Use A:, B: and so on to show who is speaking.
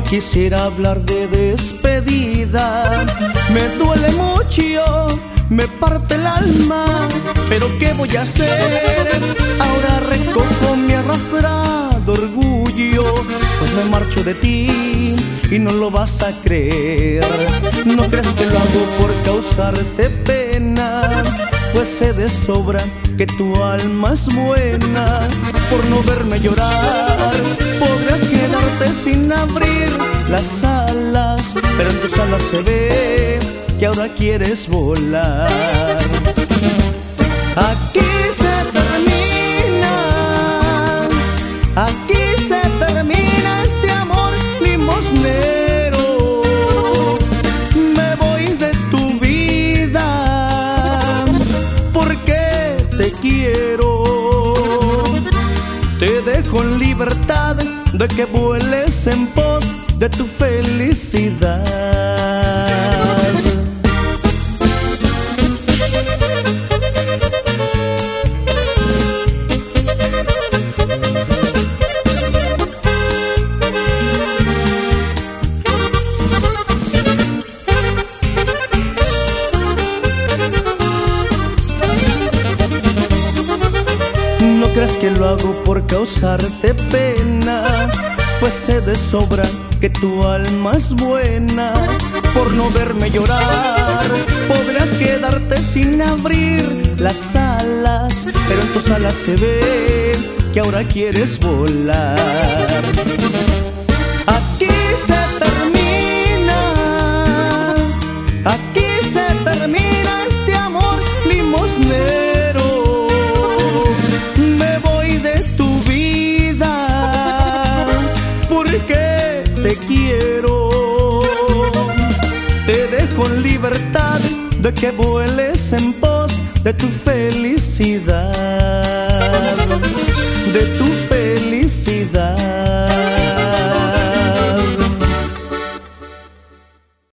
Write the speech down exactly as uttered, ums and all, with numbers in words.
A: quisiera hablar de despedida. Me duele mucho, me parte el alma, pero ¿qué voy a hacer? Ahora recojo mi arrastrado orgullo, pues me marcho de ti y no lo vas a creer. No crees que lo hago por causarte pena, pues sé de sobra que tu alma es buena. Por no verme llorar podrías quedarte sin abrir las alas, pero en tus alas se ve que ahora quieres volar. Aquí se termina, aquí se termina este amor limosnero. Me voy de tu vida porque te quiero. Te dejo en libertad de que vueles en pos de tu felicidad. No creas que lo hago por causarte pena, pues sé de sobra que tu alma es buena. Por no verme llorar podrás quedarte sin abrir las alas, pero en tus alas se ve que ahora quieres volar. Aquí se termina, aquí se termina este amor limosnero. Me voy de tu vida porque te quiero. Te dejo en libertad de que vueles en pos de tu felicidad.